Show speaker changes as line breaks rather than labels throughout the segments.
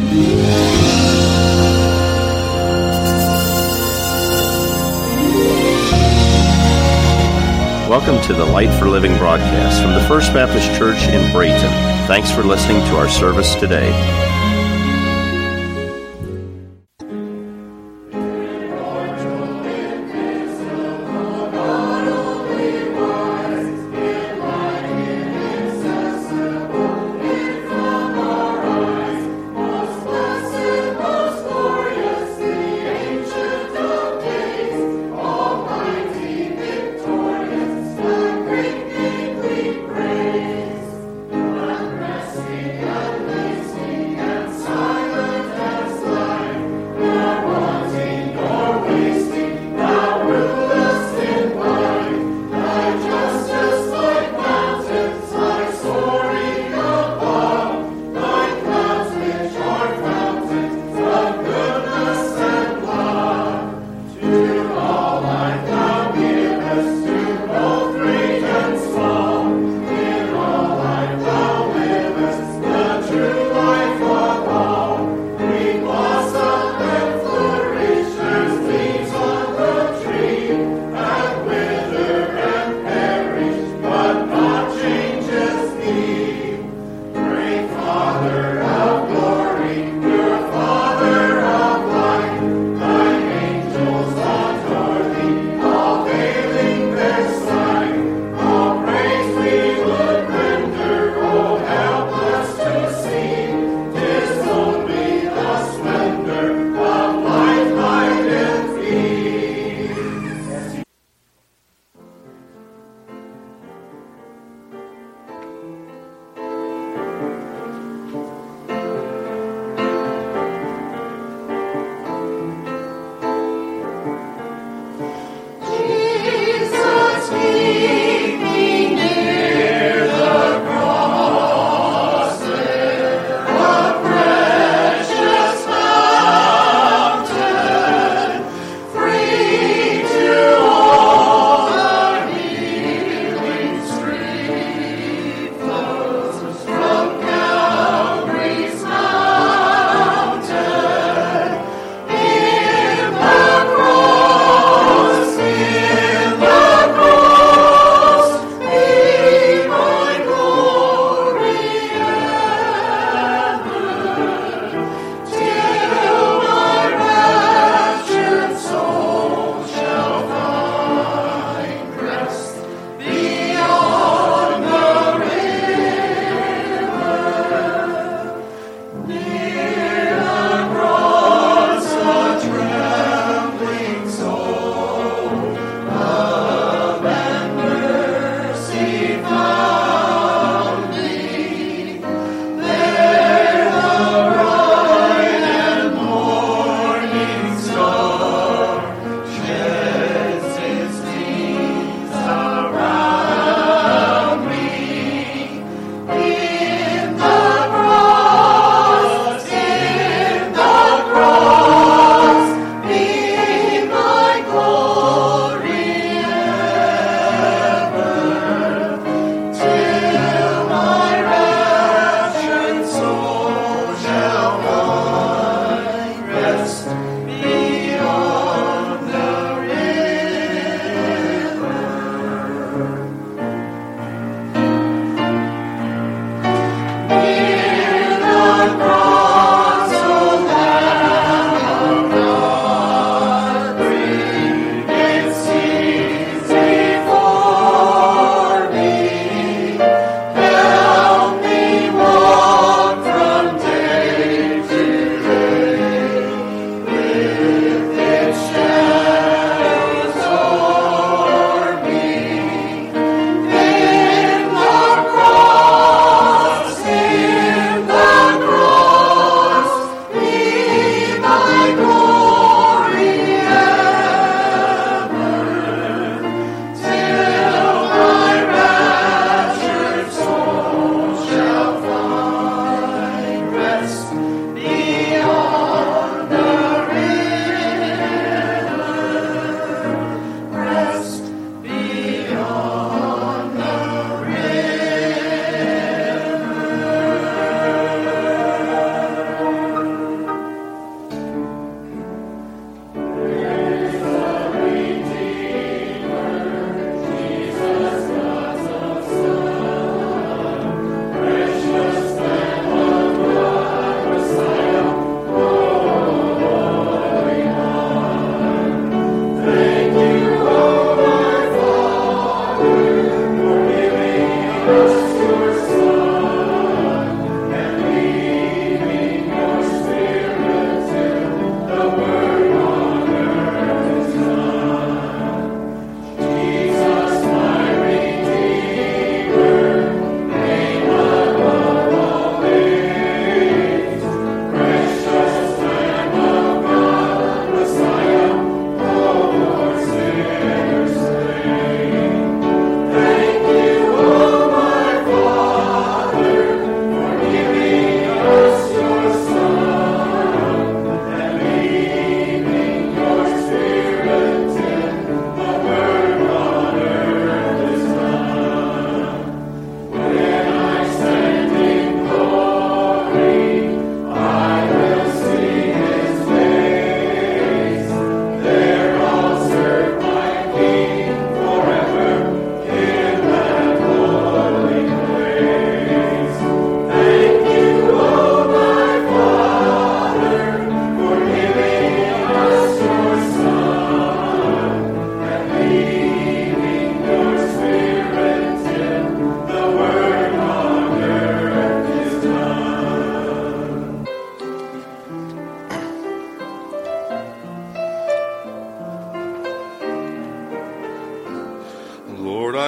Welcome to the Light for Living broadcast from the First Baptist Church in Brayton. Thanks for listening to our service today.
Praise, and mercy, and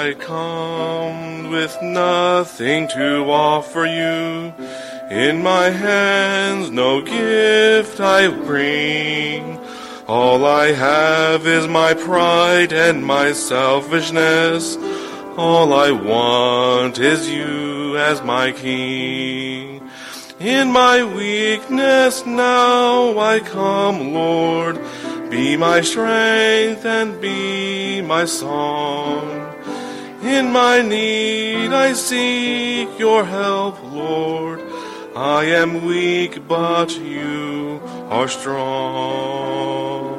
I come with nothing to offer you. In my hands no gift I bring. All I have is my pride and my selfishness. All I want is you as my King. In my weakness now I come, Lord. Be my strength and be my song. In my need I seek your help, Lord. I am weak, but you are strong.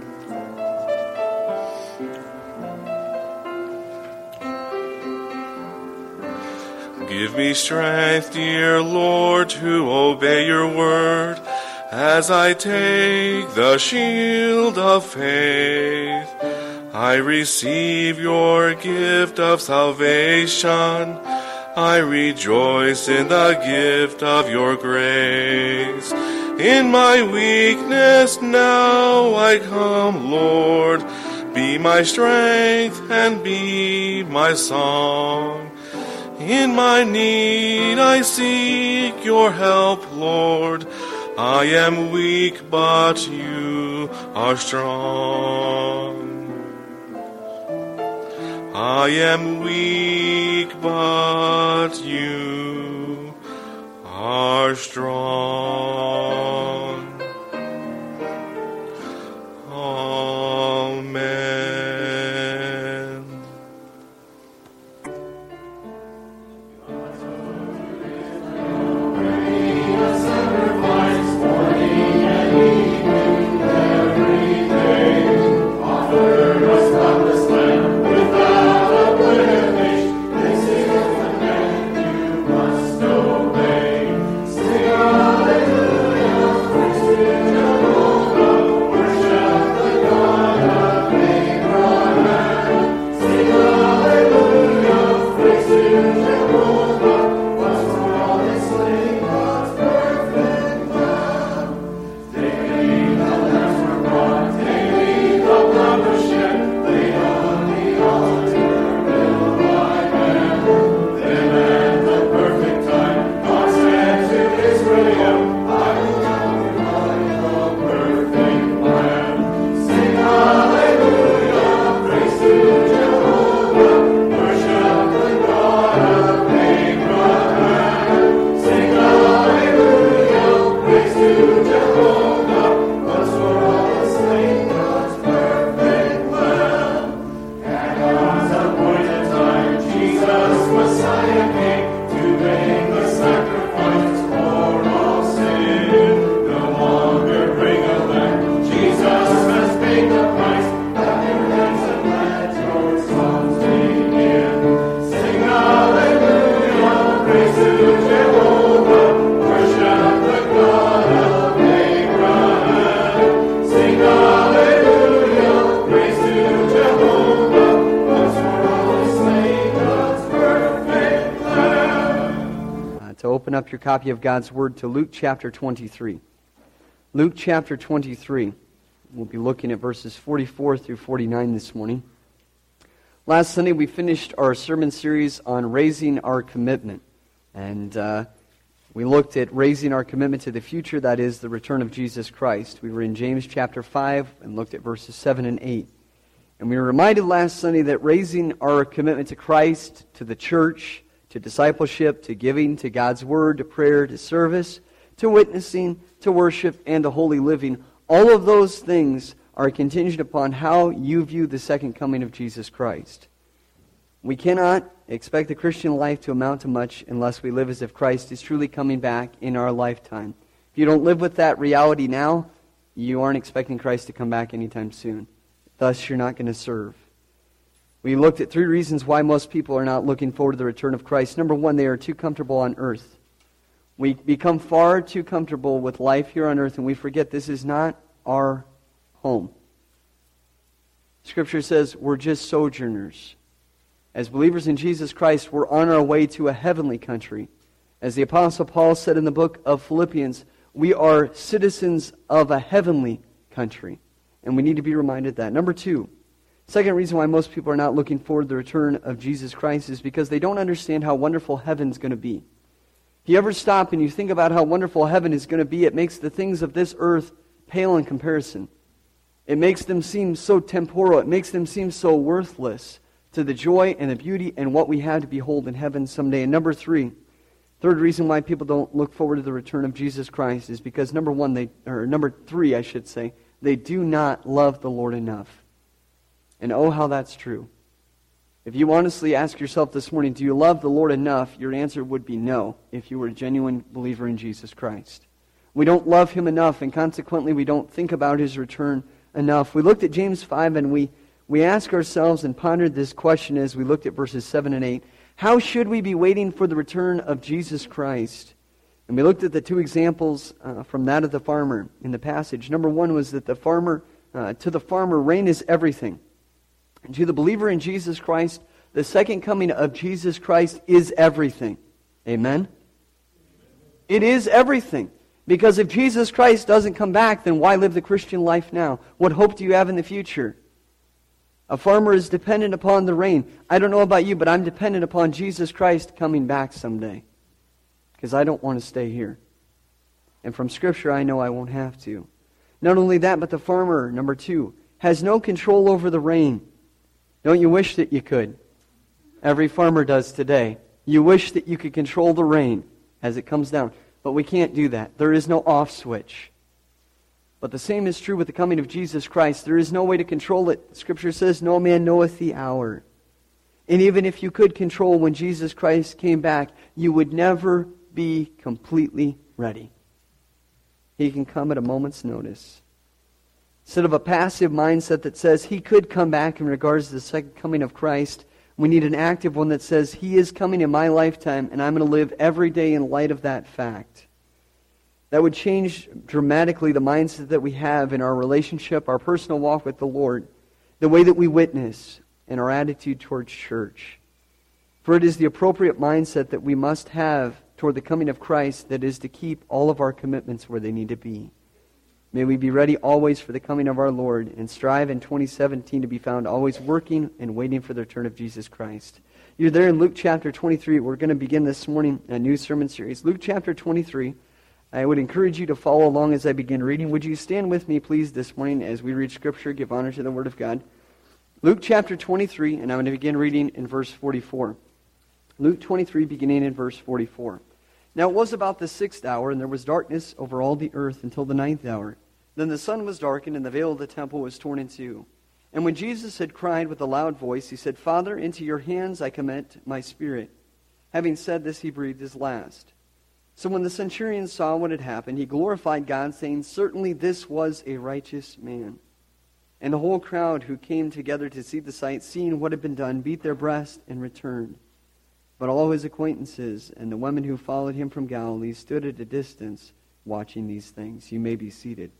Give me strength, dear Lord, to obey your word, as I take the shield of faith. I receive your gift of salvation. I rejoice in the gift of your grace. In my weakness now I come, Lord. Be my strength and be my song. In my need I seek your help, Lord. I am weak, but you are strong. I am weak, but you are strong. Amen.
Open up your copy of God's Word to Luke chapter 23. Luke chapter 23. We'll be looking at verses 44 through 49 this morning. Last Sunday we finished our sermon series on raising our commitment. And we looked at raising our commitment to the future, that is, the return of Jesus Christ. We were in James chapter 5 and looked at verses 7 and 8. And we were reminded last Sunday that raising our commitment to Christ, to the church, to discipleship, to giving, to God's Word, to prayer, to service, to witnessing, to worship, and to holy living, all of those things are contingent upon how you view the second coming of Jesus Christ. We cannot expect the Christian life to amount to much unless we live as if Christ is truly coming back in our lifetime. If you don't live with that reality now, you aren't expecting Christ to come back anytime soon. Thus, you're not going to serve. We looked at 3 reasons why most people are not looking forward to the return of Christ. Number 1, they are too comfortable on earth. We become far too comfortable with life here on earth, and we forget this is not our home. Scripture says we're just sojourners. As believers in Jesus Christ, we're on our way to a heavenly country. As the Apostle Paul said in the book of Philippians, we are citizens of a heavenly country. And we need to be reminded that. Number 2, Second reason why most people are not looking forward to the return of Jesus Christ is because they don't understand how wonderful heaven's going to be. If you ever stop and you think about how wonderful heaven is going to be, it makes the things of this earth pale in comparison. It makes them seem so temporal. It makes them seem so worthless to the joy and the beauty and what we have to behold in heaven someday. And number three, third reason why people don't look forward to the return of Jesus Christ is because number three, I should say, they do not love the Lord enough. And oh, how that's true. If you honestly ask yourself this morning, do you love the Lord enough? Your answer would be no, if you were a genuine believer in Jesus Christ. We don't love Him enough, and consequently we don't think about His return enough. We looked at James 5, and we asked ourselves and pondered this question as we looked at verses 7 and 8. How should we be waiting for the return of Jesus Christ? And we looked at the two examples from that of the farmer in the passage. Number one was that to the farmer, rain is everything. And to the believer in Jesus Christ, the second coming of Jesus Christ is everything. Amen? It is everything. Because if Jesus Christ doesn't come back, then why live the Christian life now? What hope do you have in the future? A farmer is dependent upon the rain. I don't know about you, but I'm dependent upon Jesus Christ coming back someday. Because I don't want to stay here. And from Scripture, I know I won't have to. Not only that, but the farmer, number two, has no control over the rain. Don't you wish that you could? Every farmer does today. You wish that you could control the rain as it comes down. But we can't do that. There is no off switch. But the same is true with the coming of Jesus Christ. There is no way to control it. Scripture says, no man knoweth the hour. And even if you could control when Jesus Christ came back, you would never be completely ready. He can come at a moment's notice. Instead of a passive mindset that says He could come back in regards to the second coming of Christ, we need an active one that says He is coming in my lifetime and I'm going to live every day in light of that fact. That would change dramatically the mindset that we have in our relationship, our personal walk with the Lord, the way that we witness, and our attitude towards church. For it is the appropriate mindset that we must have toward the coming of Christ that is to keep all of our commitments where they need to be. May we be ready always for the coming of our Lord and strive in 2017 to be found always working and waiting for the return of Jesus Christ. You're there in Luke chapter 23. We're going to begin this morning a new sermon series. Luke chapter 23. I would encourage you to follow along as I begin reading. Would you stand with me, please, this morning as we read Scripture, give honor to the Word of God. Luke chapter 23, and I'm going to begin reading in verse 44. Luke 23, beginning in verse 44. Now it was about the 6th hour, and there was darkness over all the earth until the 9th hour. Then the sun was darkened, and the veil of the temple was torn in two. And when Jesus had cried with a loud voice, He said, Father, into your hands I commit my spirit. Having said this, He breathed His last. So when the centurion saw what had happened, he glorified God, saying, Certainly this was a righteous man. And the whole crowd who came together to see the sight, seeing what had been done, beat their breasts and returned. But all his acquaintances and the women who followed him from Galilee stood at a distance watching these things. You may be seated.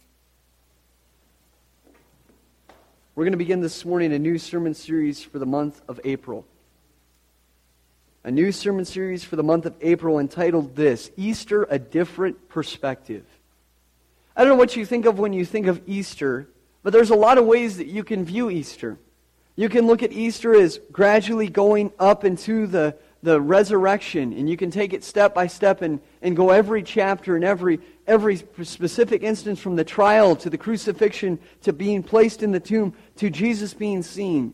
We're going to begin this morning a new sermon series for the month of April. A new sermon series for the month of April entitled this, Easter, a Different Perspective. I don't know what you think of when you think of Easter, but there's a lot of ways that you can view Easter. You can look at Easter as gradually going up into the resurrection, and you can take it step by step and go every chapter and every specific instance from the trial to the crucifixion to being placed in the tomb to Jesus being seen.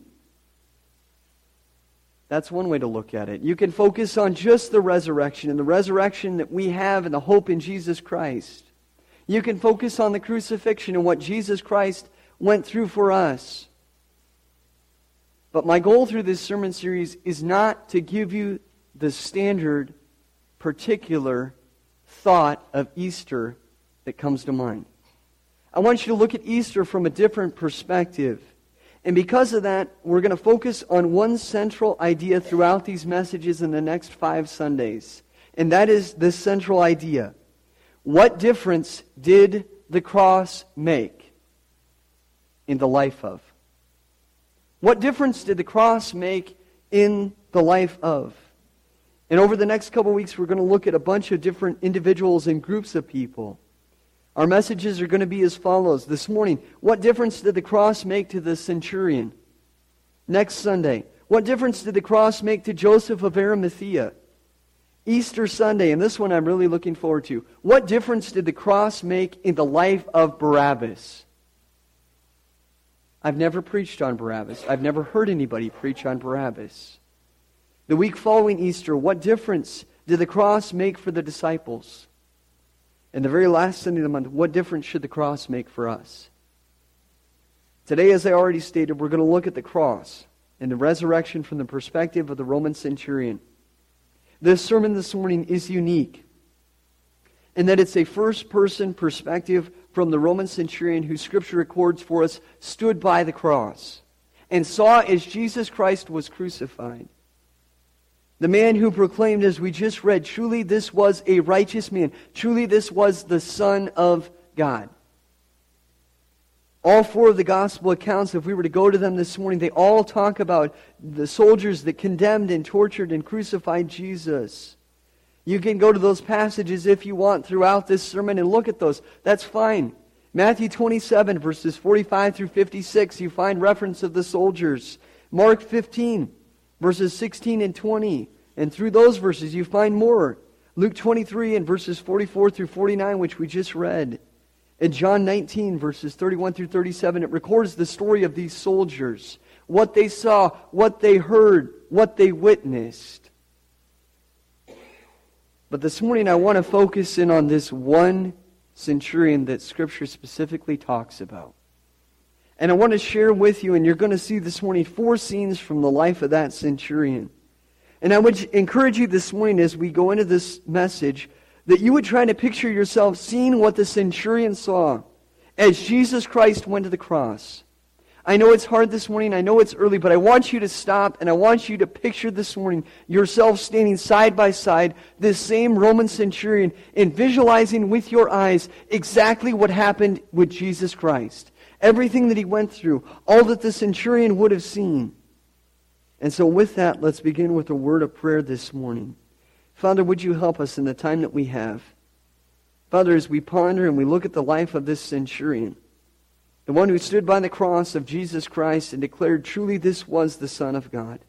That's one way to look at it. You can focus on just the resurrection and the resurrection that we have and the hope in Jesus Christ. You can focus on the crucifixion and what Jesus Christ went through for us. But my goal through this sermon series is not to give you the standard, particular thought of Easter that comes to mind. I want you to look at Easter from a different perspective. And because of that, we're going to focus on one central idea throughout these messages in the next 5 Sundays. And that is this central idea. What difference did the cross make in the life of? What difference did the cross make in the life of? And over the next couple weeks, we're going to look at a bunch of different individuals and groups of people. Our messages are going to be as follows. This morning, what difference did the cross make to the centurion? Next Sunday, what difference did the cross make to Joseph of Arimathea? Easter Sunday, and this one I'm really looking forward to. What difference did the cross make in the life of Barabbas? I've never preached on Barabbas. I've never heard anybody preach on Barabbas. The week following Easter, what difference did the cross make for the disciples? And the very last Sunday of the month, what difference should the cross make for us? Today, as I already stated, we're going to look at the cross and the resurrection from the perspective of the Roman centurion. This sermon this morning is unique in that it's a first-person perspective from the Roman centurion who Scripture records for us stood by the cross and saw as Jesus Christ was crucified. The man who proclaimed, as we just read, truly this was a righteous man. Truly this was the Son of God. All four of the gospel accounts, if we were to go to them this morning, they all talk about the soldiers that condemned and tortured and crucified Jesus. You can go to those passages if you want throughout this sermon and look at those. That's fine. Matthew 27, verses 45 through 56, you find reference of the soldiers. Mark 15, verses 16 and 20. And through those verses you find more. Luke 23 and verses 44 through 49, which we just read. In John 19, verses 31 through 37, it records the story of these soldiers. What they saw, what they heard, what they witnessed. But this morning I want to focus in on this one centurion that Scripture specifically talks about. And I want to share with you, and you're going to see this morning 4 scenes from the life of that centurion. And I would encourage you this morning as we go into this message that you would try to picture yourself seeing what the centurion saw as Jesus Christ went to the cross. I know it's hard this morning, I know it's early, but I want you to stop and I want you to picture this morning yourself standing side by side, this same Roman centurion, and visualizing with your eyes exactly what happened with Jesus Christ. Everything that he went through, all that the centurion would have seen. And so with that, let's begin with a word of prayer this morning. Father, would you help us in the time that we have? Father, as we ponder and we look at the life of this centurion, the one who stood by the cross of Jesus Christ and declared, truly this was the Son of God.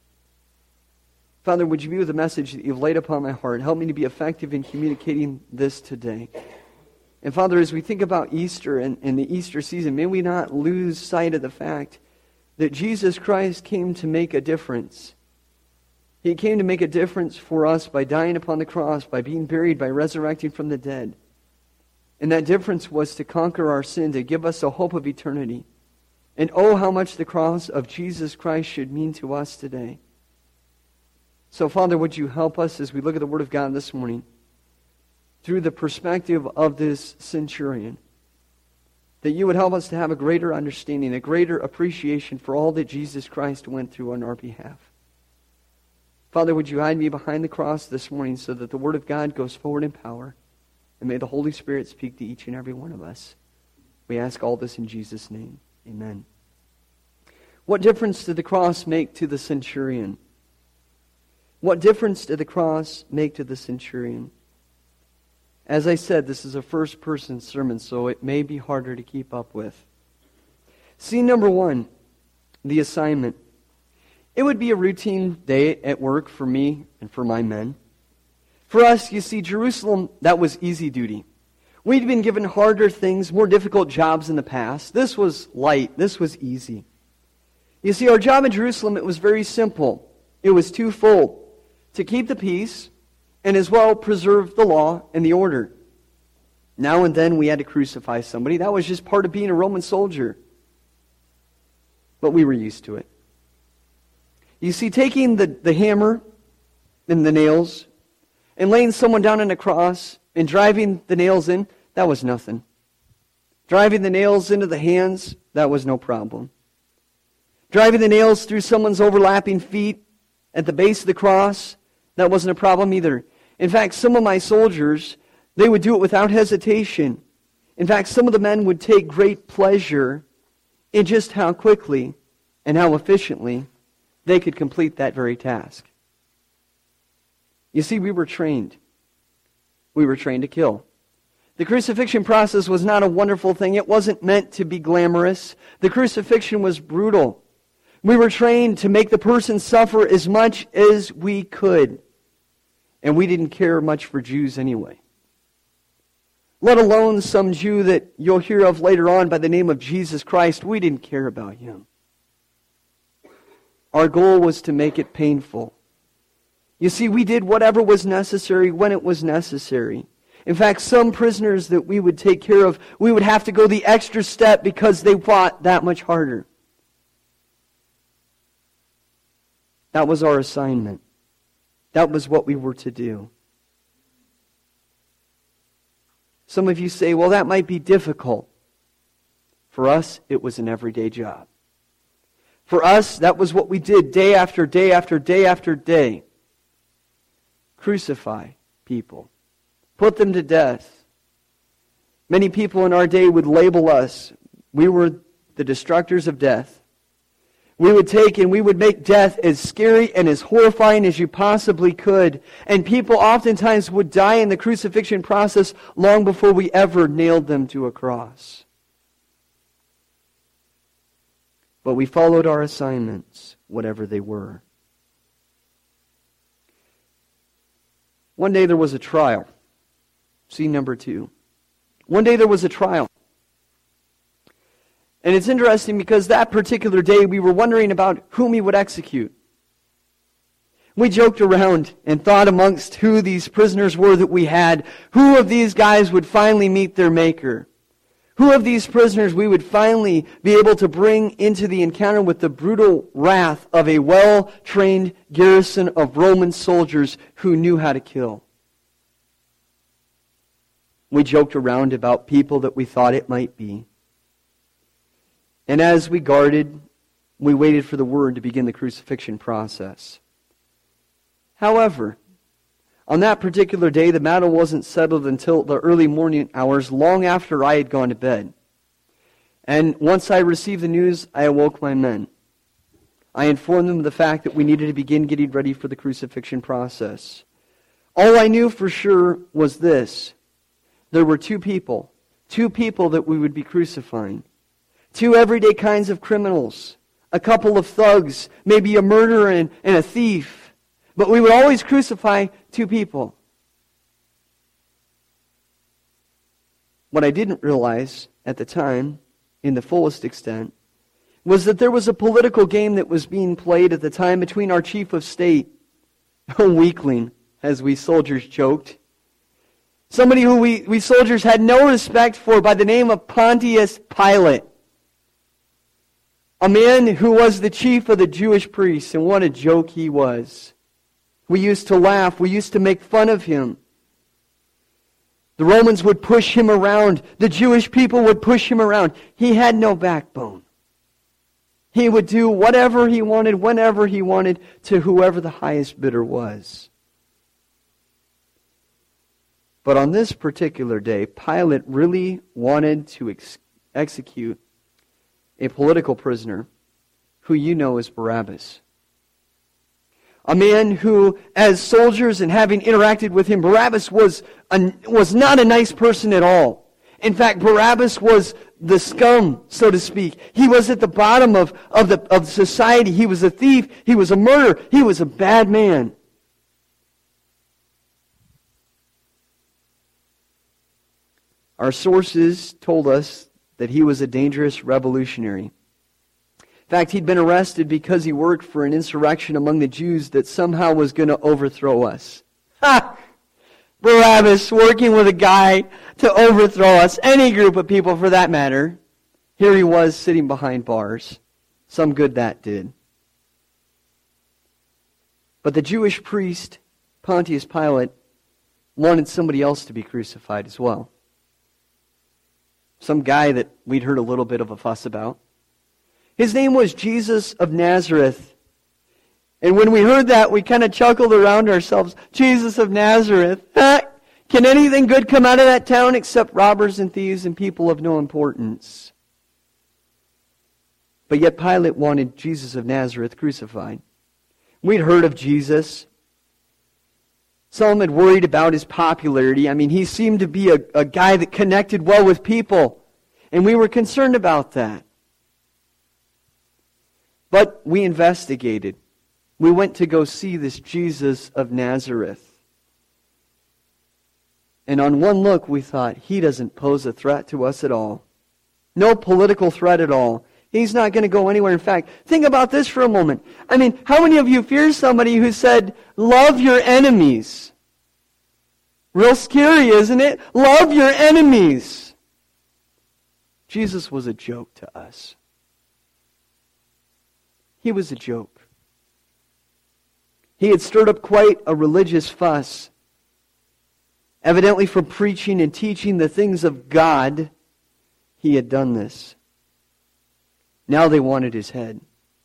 Father, would you be with the message that you've laid upon my heart? Help me to be effective in communicating this today. And Father, as we think about Easter and the Easter season, may we not lose sight of the fact that Jesus Christ came to make a difference. He came to make a difference for us by dying upon the cross, by being buried, by resurrecting from the dead. And that difference was to conquer our sin, to give us a hope of eternity. And oh, how much the cross of Jesus Christ should mean to us today. So, Father, would you help us as we look at the Word of God this morning through the perspective of this centurion, that you would help us to have a greater understanding, a greater appreciation for all that Jesus Christ went through on our behalf. Father, would you hide me behind the cross this morning so that the Word of God goes forward in power, and may the Holy Spirit speak to each and every one of us. We ask all this in Jesus' name. Amen. What difference did the cross make to the centurion? What difference did the cross make to the centurion? As I said, this is a first-person sermon, so it may be harder to keep up with. Scene number 1, the assignment. It would be a routine day at work for me and for my men. For us, you see, Jerusalem, that was easy duty. We'd been given harder things, more difficult jobs in the past. This was light. This was easy. You see, our job in Jerusalem, it was very simple. It was twofold: to keep the peace and as well preserve the law and the order. Now and then we had to crucify somebody. That was just part of being a Roman soldier. But we were used to it. You see, taking the hammer and the nails and laying someone down on a cross and driving the nails in, that was nothing. Driving the nails into the hands, that was no problem. Driving the nails through someone's overlapping feet at the base of the cross, that wasn't a problem either. In fact, some of my soldiers, they would do it without hesitation. In fact, some of the men would take great pleasure in just how quickly and how efficiently they could complete that very task. You see, we were trained. We were trained to kill. The crucifixion process was not a wonderful thing. It wasn't meant to be glamorous. The crucifixion was brutal. We were trained to make the person suffer as much as we could. And we didn't care much for Jews anyway. Let alone some Jew that you'll hear of later on by the name of Jesus Christ. We didn't care about him. Our goal was to make it painful. You see, we did whatever was necessary when it was necessary. In fact, some prisoners that we would take care of, we would have to go the extra step because they fought that much harder. That was our assignment. That was what we were to do. Some of you say, well, that might be difficult. For us, it was an everyday job. For us, that was what we did day after day after day after day. Crucify people. Put them to death. Many people in our day would label us. We were the destructors of death. We would take and we would make death as scary and as horrifying as you possibly could. And people oftentimes would die in the crucifixion process long before we ever nailed them to a cross. But we followed our assignments, whatever they were. One day there was a trial. Scene number 2. One day there was a trial. And it's interesting because that particular day we were wondering about whom he would execute. We joked around and thought amongst who these prisoners were that we had. Who of these guys would finally meet their maker? Who of these prisoners we would finally be able to bring into the encounter with the brutal wrath of a well-trained garrison of Roman soldiers who knew how to kill? We joked around about people that we thought it might be. And as we guarded, we waited for the word to begin the crucifixion process. However, on that particular day, the matter wasn't settled until the early morning hours, long after I had gone to bed. And once I received the news, I awoke my men. I informed them of the fact that we needed to begin getting ready for the crucifixion process. All I knew for sure was this. There were two people that we would be crucifying. Two everyday kinds of criminals. A couple of thugs, maybe a murderer and a thief. But we would always crucify two people. What I didn't realize at the time, in the fullest extent, was that there was a political game that was being played at the time between our chief of state, a weakling, as we soldiers joked, somebody who we soldiers had no respect for, by the name of Pontius Pilate. A man who was the chief of the Jewish priests, and what a joke he was. We used to laugh. We used to make fun of him. The Romans would push him around. The Jewish people would push him around. He had no backbone. He would do whatever he wanted, whenever he wanted, to whoever the highest bidder was. But on this particular day, Pilate really wanted to execute a political prisoner who you know as Barabbas. A man who, as soldiers and having interacted with him, Barabbas was not a nice person at all. In fact, Barabbas was the scum, so to speak. He was at the bottom of society. He was a thief. He was a murderer. He was a bad man. Our sources told us that he was a dangerous revolutionary. In fact, he'd been arrested because he worked for an insurrection among the Jews that somehow was going to overthrow us. Ha! Barabbas working with a guy to overthrow us, any group of people for that matter. Here he was sitting behind bars. Some good that did. But the Jewish priest, Pontius Pilate, wanted somebody else to be crucified as well. Some guy that we'd heard a little bit of a fuss about. His name was Jesus of Nazareth. And when we heard that, we kind of chuckled around ourselves. Jesus of Nazareth. Can anything good come out of that town except robbers and thieves and people of no importance? But yet Pilate wanted Jesus of Nazareth crucified. We'd heard of Jesus. Some had worried about his popularity. I mean, he seemed to be a guy that connected well with people. And we were concerned about that. But we investigated. We went to go see this Jesus of Nazareth. And on one look, we thought, he doesn't pose a threat to us at all. No political threat at all. He's not going to go anywhere. In fact, think about this for a moment. I mean, how many of you fear somebody who said, love your enemies? Real scary, isn't it? Love your enemies. Jesus was a joke to us. He was a joke. He had stirred up quite a religious fuss. Evidently from preaching and teaching the things of God, he had done this. Now they wanted his head.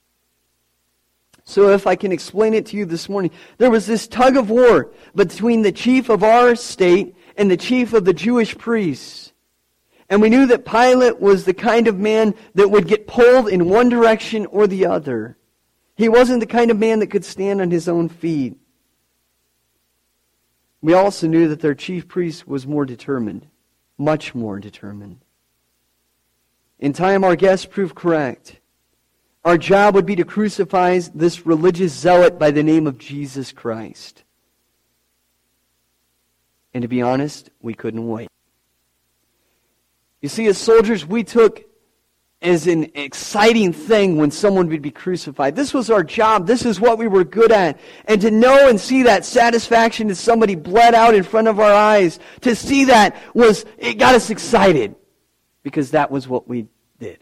So if I can explain it to you this morning, there was this tug of war between the chief of our state and the chief of the Jewish priests. And we knew that Pilate was the kind of man that would get pulled in one direction or the other. He wasn't the kind of man that could stand on his own feet. We also knew that their chief priest was more determined, much more determined. In time, our guess proved correct. Our job would be to crucify this religious zealot by the name of Jesus Christ. And to be honest, we couldn't wait. You see, as soldiers, we took as an exciting thing when someone would be crucified. This was our job. This is what we were good at. And to know and see that satisfaction as somebody bled out in front of our eyes, to see that it got us excited. Because that was what we did.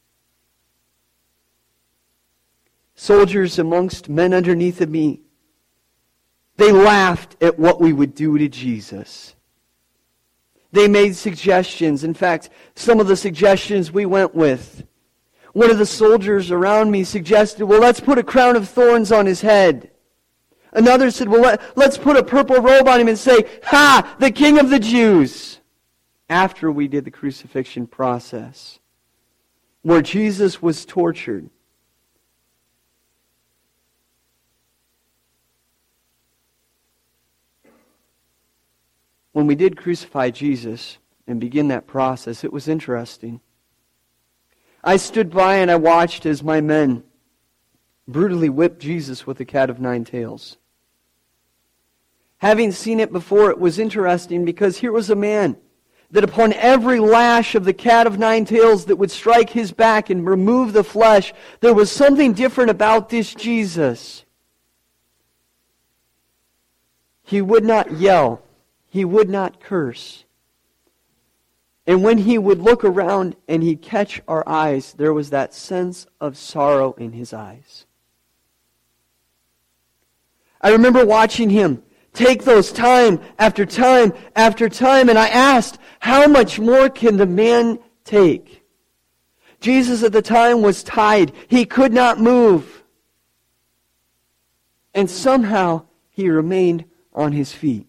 Soldiers amongst men underneath of me, they laughed at what we would do to Jesus. They made suggestions. In fact, some of the suggestions we went with. One of the soldiers around me suggested, well, let's put a crown of thorns on his head. Another said, well, let's put a purple robe on him and say, ha, the King of the Jews. After we did the crucifixion process, where Jesus was tortured. When we did crucify Jesus and begin that process, it was interesting. I stood by and I watched as my men brutally whipped Jesus with a cat of nine tails. Having seen it before, it was interesting because here was a man that upon every lash of the cat of nine tails that would strike his back and remove the flesh, there was something different about this Jesus. He would not yell. He would not curse. And when he would look around and he'd catch our eyes, there was that sense of sorrow in his eyes. I remember watching him take those time after time after time, and I asked, how much more can the man take? Jesus at the time was tied. He could not move. And somehow he remained on his feet.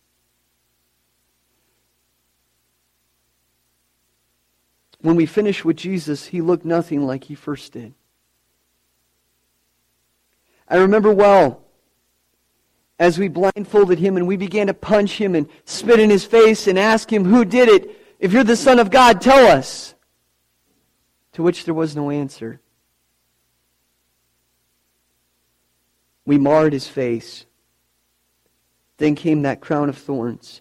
When we finished with Jesus, he looked nothing like he first did. I remember well, as we blindfolded him and we began to punch him and spit in his face and ask him, who did it? If you're the Son of God, tell us. To which there was no answer. We marred his face. Then came that crown of thorns.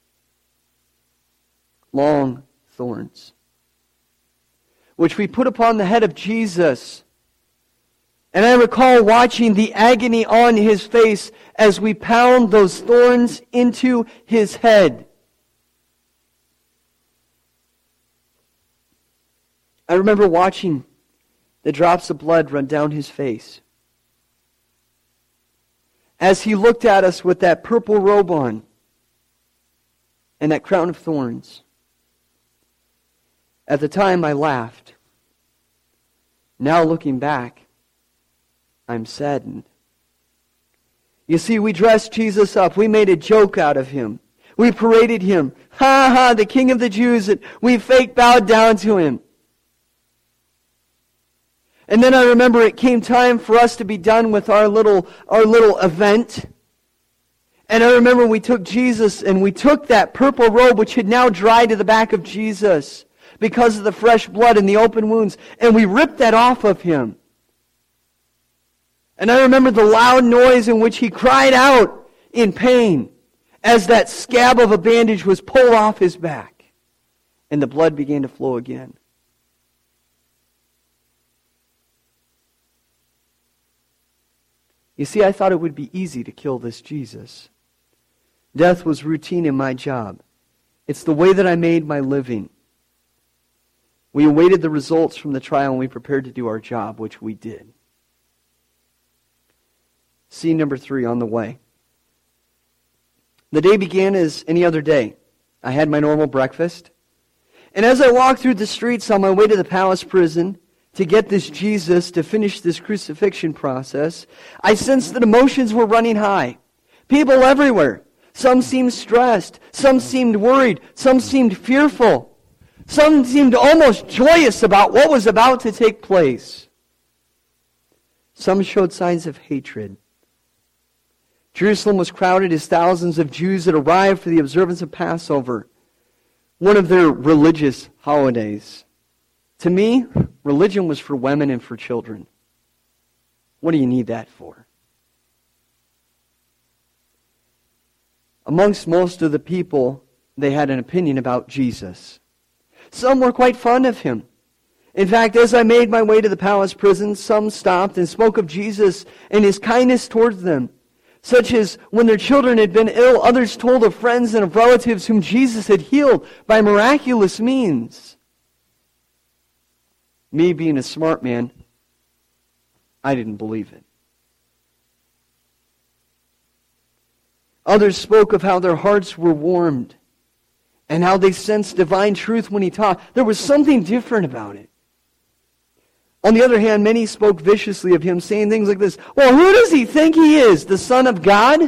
Long thorns. Which we put upon the head of Jesus. And I recall watching the agony on his face as we pound those thorns into his head. I remember watching the drops of blood run down his face. As he looked at us with that purple robe on and that crown of thorns. At the time I laughed. Now looking back, I'm saddened. You see, we dressed Jesus up. We made a joke out of him. We paraded him. Ha ha, the King of the Jews. And we fake bowed down to him. And then I remember it came time for us to be done with our little event. And I remember we took Jesus and we took that purple robe which had now dried to the back of Jesus because of the fresh blood and the open wounds, and we ripped that off of him. And I remember the loud noise in which he cried out in pain as that scab of a bandage was pulled off his back and the blood began to flow again. You see, I thought it would be easy to kill this Jesus. Death was routine in my job. It's the way that I made my living. We awaited the results from the trial and we prepared to do our job, which we did. Scene number 3 on the way. The day began as any other day. I had my normal breakfast. And as I walked through the streets on my way to the palace prison to get this Jesus to finish this crucifixion process, I sensed that emotions were running high. People everywhere. Some seemed stressed. Some seemed worried. Some seemed fearful. Some seemed almost joyous about what was about to take place. Some showed signs of hatred. Jerusalem was crowded as thousands of Jews had arrived for the observance of Passover, one of their religious holidays. To me, religion was for women and for children. What do you need that for? Amongst most of the people, they had an opinion about Jesus. Some were quite fond of him. In fact, as I made my way to the palace prison, some stopped and spoke of Jesus and his kindness towards them, such as when their children had been ill, others told of friends and of relatives whom Jesus had healed by miraculous means. Me being a smart man, I didn't believe it. Others spoke of how their hearts were warmed and how they sensed divine truth when he taught. There was something different about it. On the other hand, many spoke viciously of him, saying things like this: well, who does he think he is, the Son of God?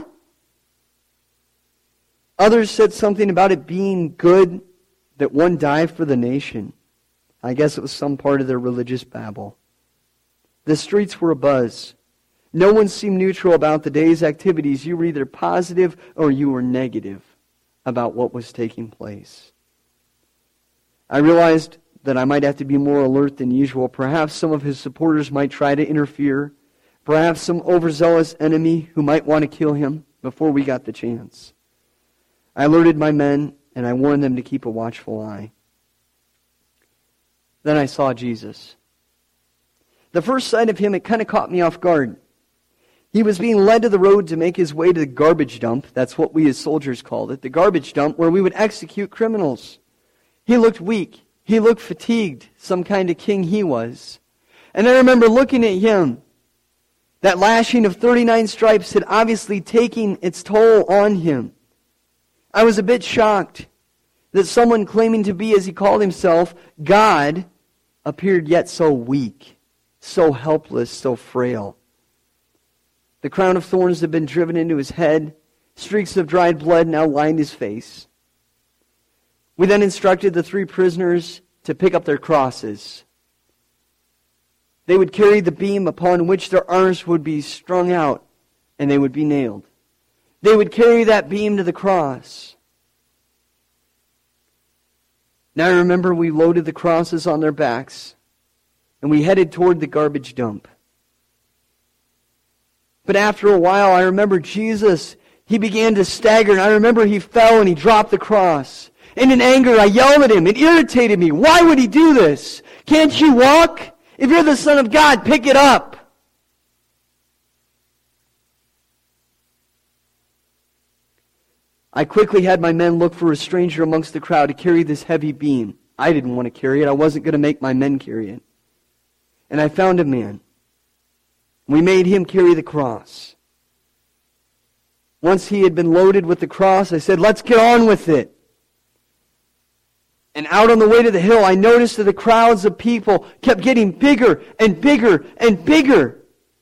Others said something about it being good that one died for the nation. I guess it was some part of their religious babble. The streets were abuzz. No one seemed neutral about the day's activities. You were either positive or you were negative about what was taking place. I realized that I might have to be more alert than usual. Perhaps some of his supporters might try to interfere. Perhaps some overzealous enemy who might want to kill him before we got the chance. I alerted my men and I warned them to keep a watchful eye. Then I saw Jesus. The first sight of him, it kind of caught me off guard. He was being led to the road to make his way to the garbage dump. That's what we as soldiers called it, the garbage dump, where we would execute criminals. He looked weak. He looked fatigued, some kind of king he was. And I remember looking at him. That lashing of 39 stripes had obviously taken its toll on him. I was a bit shocked that someone claiming to be, as he called himself, God, appeared yet so weak, so helpless, so frail. The crown of thorns had been driven into his head. Streaks of dried blood now lined his face. We then instructed the 3 prisoners to pick up their crosses. They would carry the beam upon which their arms would be strung out, and they would be nailed. They would carry that beam to the cross. Now I remember we loaded the crosses on their backs, and we headed toward the garbage dump. But after a while, I remember Jesus, he began to stagger, and I remember he fell and he dropped the cross. And in anger, I yelled at him. It irritated me. Why would he do this? Can't you walk? If you're the Son of God, pick it up. I quickly had my men look for a stranger amongst the crowd to carry this heavy beam. I didn't want to carry it. I wasn't going to make my men carry it. And I found a man. We made him carry the cross. Once he had been loaded with the cross, I said, let's get on with it. And out on the way to the hill, I noticed that the crowds of people kept getting bigger and bigger and bigger.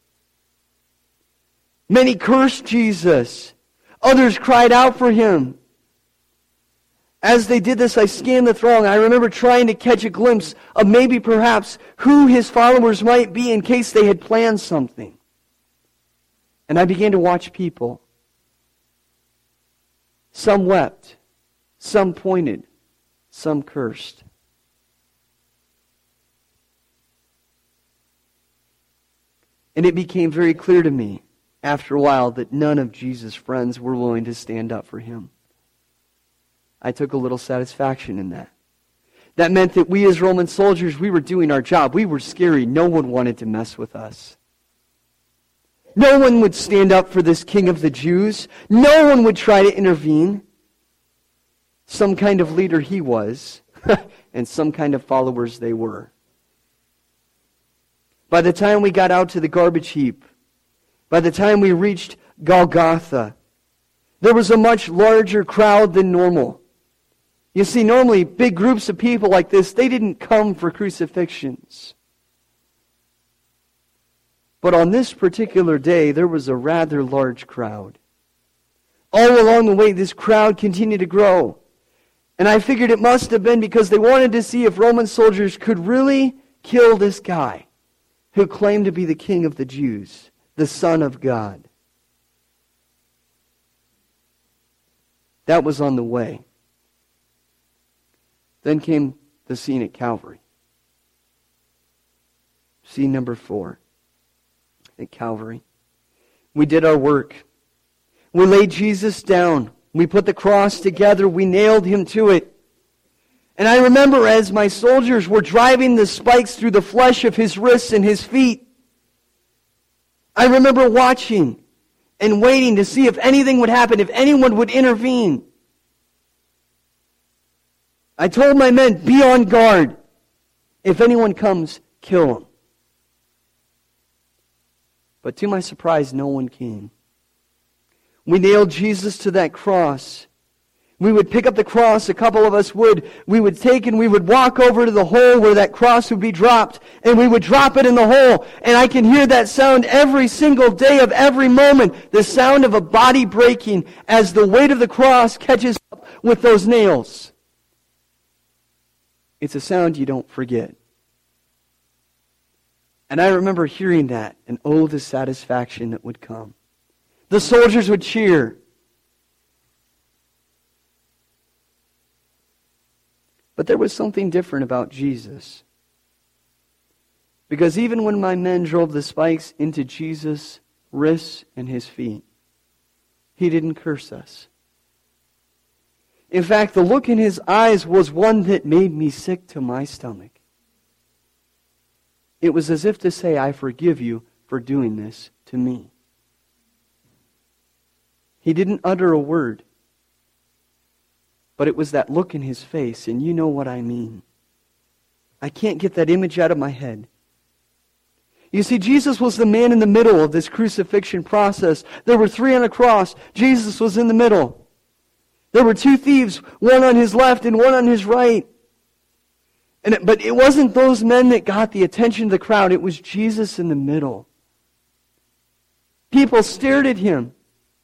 Many cursed Jesus. Others cried out for him. As they did this, I scanned the throng. I remember trying to catch a glimpse of maybe perhaps who his followers might be in case they had planned something. And I began to watch people. Some wept. Some pointed. Some cursed. And it became very clear to me after a while that none of Jesus' friends were willing to stand up for him. I took a little satisfaction in that. That meant that we as Roman soldiers, we were doing our job. We were scary. No one wanted to mess with us. No one would stand up for this king of the Jews. No one would try to intervene. Some kind of leader he was, and some kind of followers they were. By the time we got out to the garbage heap, by the time we reached Golgotha, there was a much larger crowd than normal. You see, normally big groups of people like this, they didn't come for crucifixions. But on this particular day, there was a rather large crowd. All along the way, this crowd continued to grow. And I figured it must have been because they wanted to see if Roman soldiers could really kill this guy who claimed to be the king of the Jews, the Son of God. That was on the way. Then came the scene at Calvary. Scene number 4 at Calvary. We did our work. We laid Jesus down. We put the cross together. We nailed him to it. And I remember as my soldiers were driving the spikes through the flesh of his wrists and his feet, I remember watching and waiting to see if anything would happen, if anyone would intervene. I told my men, be on guard. If anyone comes, kill him. But to my surprise, no one came. We nailed Jesus to that cross. We would pick up the cross, a couple of us would. We would take and we would walk over to the hole where that cross would be dropped, and we would drop it in the hole. And I can hear that sound every single day of every moment, the sound of a body breaking as the weight of the cross catches up with those nails. It's a sound you don't forget. And I remember hearing that, and oh, the satisfaction that would come. The soldiers would cheer. But there was something different about Jesus. Because even when my men drove the spikes into Jesus' wrists and his feet, he didn't curse us. In fact, the look in his eyes was one that made me sick to my stomach. It was as if to say, I forgive you for doing this to me. He didn't utter a word. But it was that look in his face, and you know what I mean. I can't get that image out of my head. You see, Jesus was the man in the middle of this crucifixion process. There were 3 on a cross. Jesus was in the middle. There were 2 thieves, one on his left and one on his right. But it wasn't those men that got the attention of the crowd. It was Jesus in the middle. People stared at him.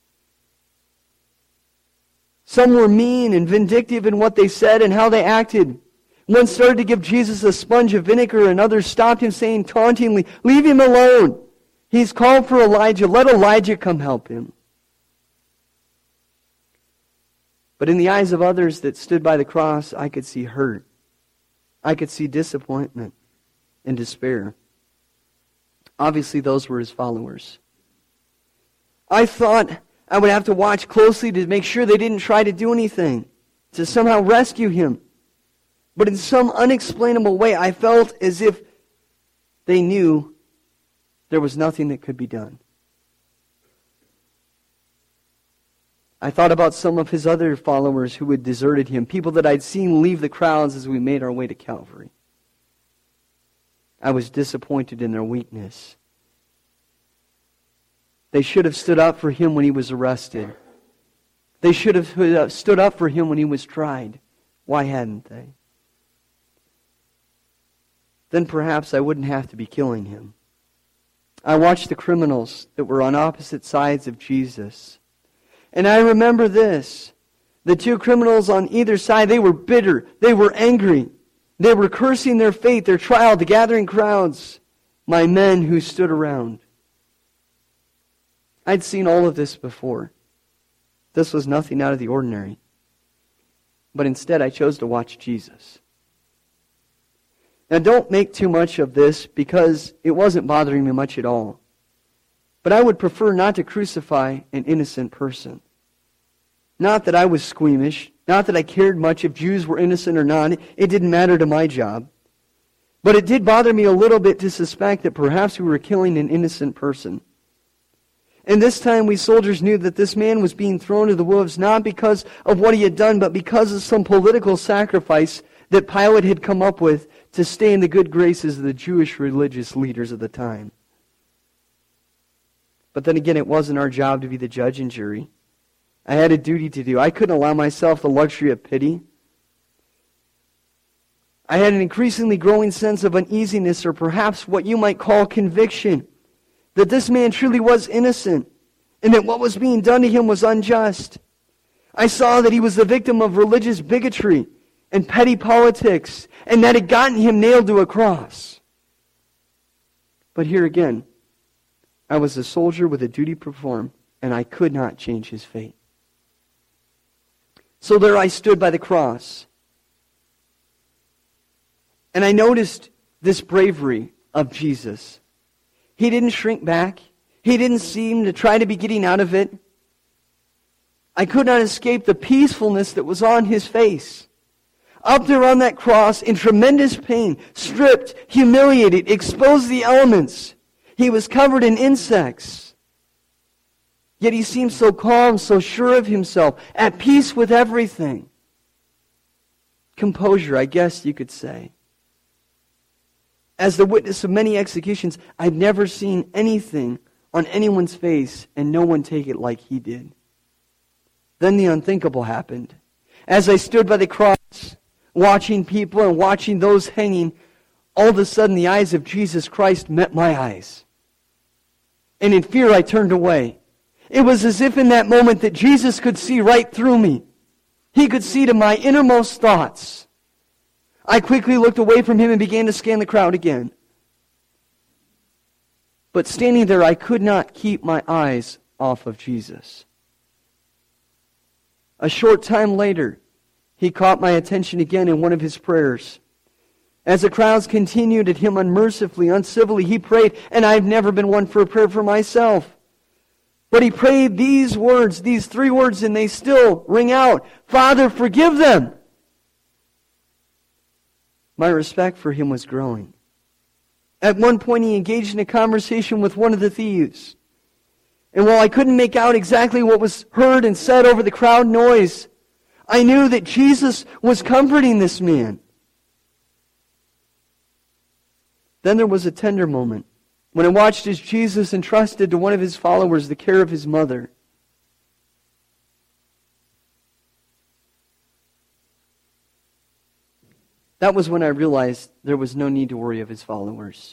Some were mean and vindictive in what they said and how they acted. One started to give Jesus a sponge of vinegar, and others stopped him, saying tauntingly, leave him alone. He's called for Elijah. Let Elijah come help him. But in the eyes of others that stood by the cross, I could see hurt. I could see disappointment and despair. Obviously, those were his followers. I thought I would have to watch closely to make sure they didn't try to do anything to somehow rescue him. But in some unexplainable way, I felt as if they knew there was nothing that could be done. I thought about some of his other followers who had deserted him, people that I'd seen leave the crowds as we made our way to Calvary. I was disappointed in their weakness. They should have stood up for him when he was arrested. They should have stood up for him when he was tried. Why hadn't they? Then perhaps I wouldn't have to be killing him. I watched the criminals that were on opposite sides of Jesus. And I remember this. The 2 criminals on either side, they were bitter. They were angry. They were cursing their fate, their trial, the gathering crowds. My men who stood around. I'd seen all of this before. This was nothing out of the ordinary. But instead, I chose to watch Jesus. Now, don't make too much of this because it wasn't bothering me much at all. But I would prefer not to crucify an innocent person. Not that I was squeamish, not that I cared much if Jews were innocent or not. It didn't matter to my job. But it did bother me a little bit to suspect that perhaps we were killing an innocent person. And this time we soldiers knew that this man was being thrown to the wolves not because of what he had done, but because of some political sacrifice that Pilate had come up with to stay in the good graces of the Jewish religious leaders of the time. But then again, it wasn't our job to be the judge and jury. I had a duty to do. I couldn't allow myself the luxury of pity. I had an increasingly growing sense of uneasiness, or perhaps what you might call conviction, that this man truly was innocent, and that what was being done to him was unjust. I saw that he was the victim of religious bigotry and petty politics, and that had gotten him nailed to a cross. But here again, I was a soldier with a duty to perform, and I could not change his fate. So there I stood by the cross, and I noticed this bravery of Jesus. He didn't shrink back. He didn't seem to try to be getting out of it. I could not escape the peacefulness that was on his face. Up there on that cross, in tremendous pain, stripped, humiliated, exposed to the elements. He was covered in insects. Yet he seemed so calm, so sure of himself, at peace with everything. Composure, I guess you could say. As the witness of many executions, I've never seen anything on anyone's face and no one take it like he did. Then the unthinkable happened. As I stood by the cross, watching people and watching those hanging, all of a sudden the eyes of Jesus Christ met my eyes. And in fear I turned away. It was as if in that moment that Jesus could see right through me. He could see to my innermost thoughts. I quickly looked away from him and began to scan the crowd again. But standing there, I could not keep my eyes off of Jesus. A short time later, he caught my attention again in one of his prayers. As the crowds continued at him unmercifully, uncivilly, he prayed, and I've never been one for a prayer for myself. But he prayed these words, these 3 words, and they still ring out, "Father, forgive them." My respect for him was growing. At one point, he engaged in a conversation with one of the thieves. And while I couldn't make out exactly what was heard and said over the crowd noise, I knew that Jesus was comforting this man. Then there was a tender moment when I watched as Jesus entrusted to one of his followers the care of his mother. That was when I realized there was no need to worry of his followers.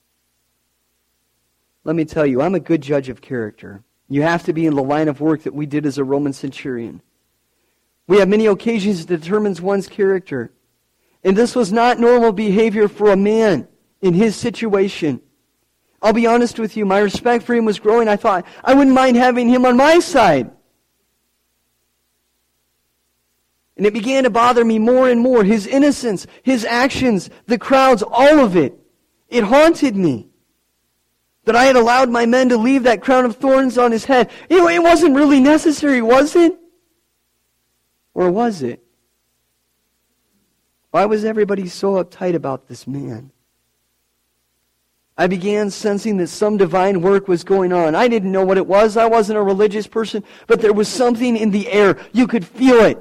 Let me tell you, I'm a good judge of character. You have to be in the line of work that we did as a Roman centurion. We have many occasions that determines one's character. And this was not normal behavior for a man in his situation. I'll be honest with you, my respect for him was growing. I thought, I wouldn't mind having him on my side. And it began to bother me more and more. His innocence, his actions, the crowds, all of it. It haunted me. That I had allowed my men to leave that crown of thorns on his head. It wasn't really necessary, was it? Or was it? Why was everybody so uptight about this man? I began sensing that some divine work was going on. I didn't know what it was. I wasn't a religious person, but there was something in the air. You could feel it.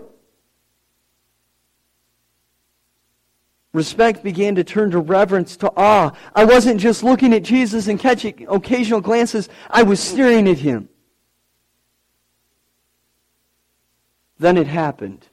Respect began to turn to reverence, to awe. I wasn't just looking at Jesus and catching occasional glances. I was staring at him. Then it happened.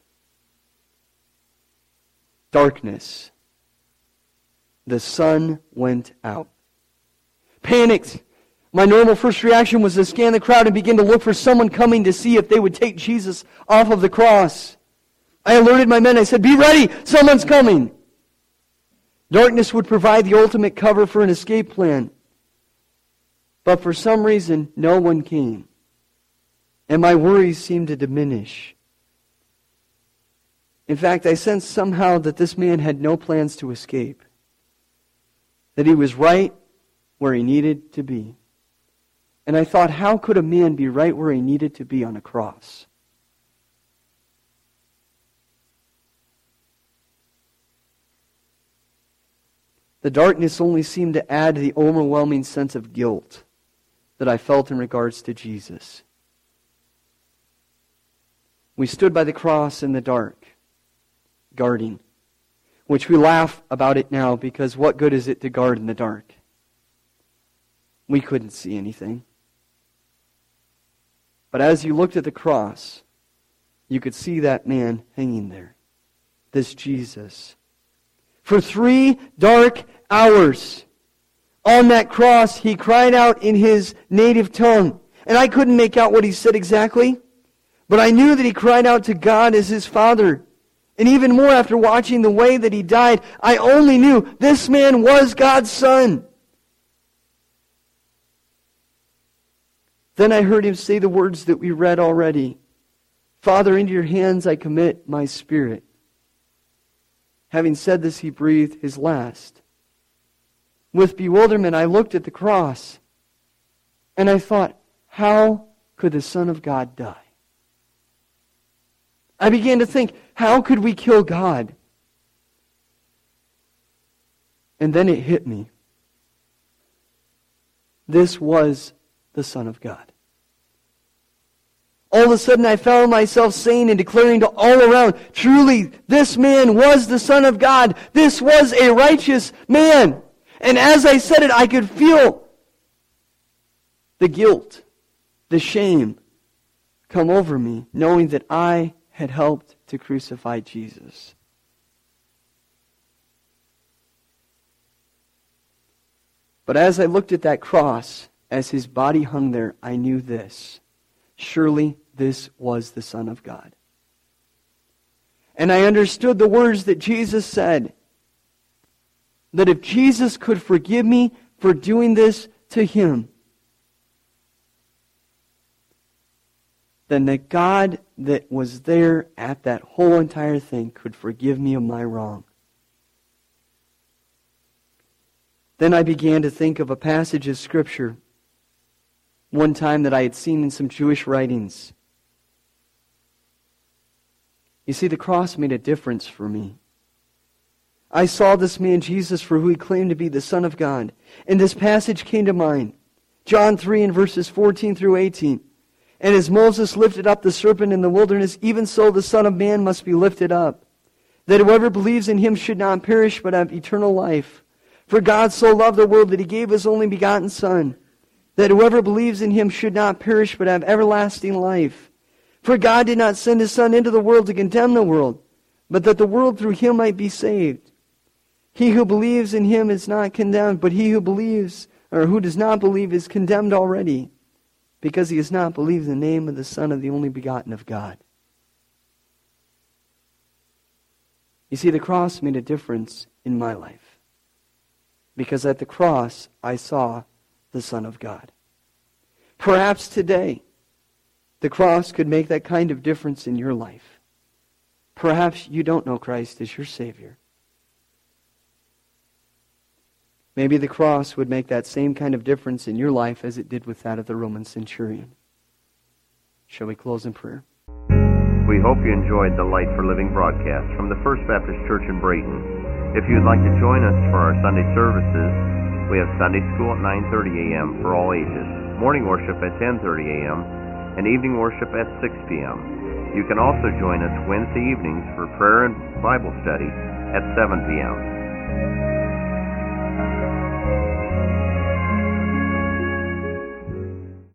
Darkness. The sun went out. Panicked. My normal first reaction was to scan the crowd and begin to look for someone coming to see if they would take Jesus off of the cross. I alerted my men. I said, "Be ready. Someone's coming." Darkness would provide the ultimate cover for an escape plan. But for some reason, no one came. And my worries seemed to diminish. In fact, I sensed somehow that this man had no plans to escape. That he was right where he needed to be. And I thought, how could a man be right where he needed to be on a cross? The darkness only seemed to add to the overwhelming sense of guilt that I felt in regards to Jesus. We stood by the cross in the dark, guarding, which we laugh about it now because what good is it to guard in the dark? We couldn't see anything. But as you looked at the cross, you could see that man hanging there, this Jesus. For 3 dark hours on that cross, he cried out in his native tongue. And I couldn't make out what he said exactly, but I knew that he cried out to God as his Father. And even more after watching the way that he died, I only knew this man was God's Son. Then I heard him say the words that we read already. Father, into your hands I commit my spirit. Having said this, he breathed his last. With bewilderment, I looked at the cross, and I thought, how could the Son of God die? I began to think, how could we kill God? And then it hit me. This was the Son of God. All of a sudden I found myself saying and declaring to all around, truly, this man was the Son of God. This was a righteous man. And as I said it, I could feel the guilt, the shame come over me, knowing that I had helped to crucify Jesus. But as I looked at that cross, as his body hung there, I knew this. Surely this was the Son of God. And I understood the words that Jesus said, that if Jesus could forgive me for doing this to him, then the God that was there at that whole entire thing could forgive me of my wrong. Then I began to think of a passage of Scripture one time that I had seen in some Jewish writings. You see, the cross made a difference for me. I saw this man Jesus for who he claimed to be, the Son of God. And this passage came to mind. John 3 and verses 14 through 18. And as Moses lifted up the serpent in the wilderness, even so the Son of Man must be lifted up, that whoever believes in him should not perish but have eternal life. For God so loved the world that he gave his only begotten Son, that whoever believes in him should not perish but have everlasting life. For God did not send his Son into the world to condemn the world, but that the world through him might be saved. He who believes in him is not condemned, but he who believes, or who does not believe, is condemned already, because he has not believed in the name of the Son of the only begotten of God. You see, the cross made a difference in my life, because at the cross I saw the Son of God. Perhaps today, the cross could make that kind of difference in your life. Perhaps you don't know Christ as your Savior. Maybe the cross would make that same kind of difference in your life as it did with that of the Roman centurion. Shall we close in prayer?
We hope you enjoyed the Light for Living broadcast from the First Baptist Church in Brayton. If you'd like to join us for our Sunday services, we have Sunday school at 9:30 a.m. for all ages, morning worship at 10:30 a.m., and evening worship at 6 p.m. You can also join us Wednesday evenings for prayer and Bible study at 7 p.m.